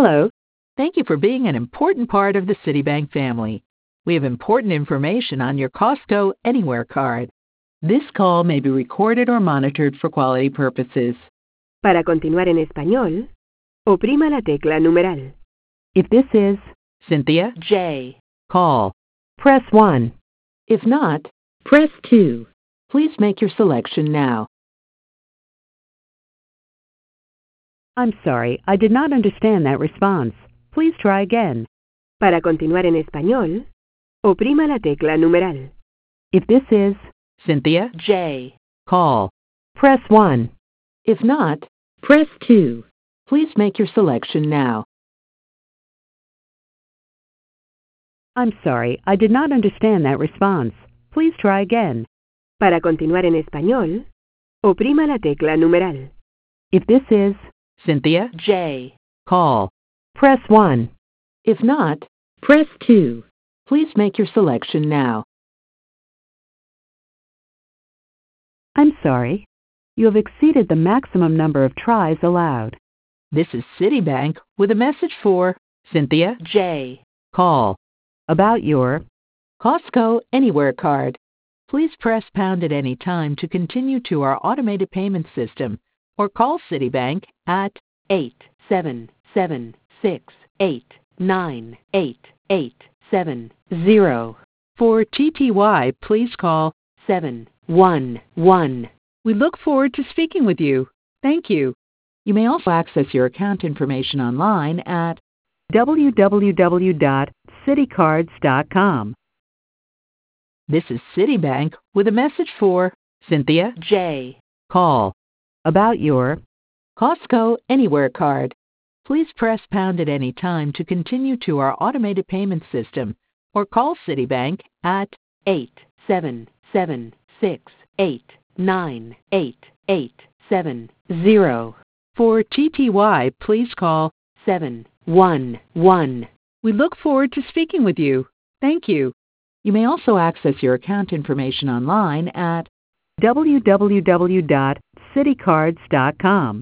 Hello. Thank you for being an important part of the Citibank family. We have important information on your Costco Anywhere card. This call may be recorded or monitored for quality purposes. Para continuar en español, oprima la tecla numeral. If this is Cynthia J. call, press 1. If not, press 2. Please make your selection now. I'm sorry, I did not understand that response. Please try again. Para continuar en español, oprima la tecla numeral. If this is Cynthia J. call, press 1. If not, press 2. Please make your selection now. I'm sorry, I did not understand that response. Please try again. Para continuar en español, oprima la tecla numeral. If this is Cynthia J. call, press 1. If not, press 2. Please make your selection now. I'm sorry. You have exceeded the maximum number of tries allowed. This is Citibank with a message for Cynthia J. call about your Costco Anywhere card. Please press pound at any time to continue to our automated payment system or call Citibank at 877-689-8870. For TTY, please call 711. We look forward to speaking with you. Thank you. You may also access your account information online at www.citicards.com. This is Citibank with a message for Cynthia J. call about your Costco Anywhere card. Please press pound at any time to continue to our automated payment system or call Citibank at 877-689-8870. For TTY, please call 711. We look forward to speaking with you. Thank you. You may also access your account information online at www.citicards.com.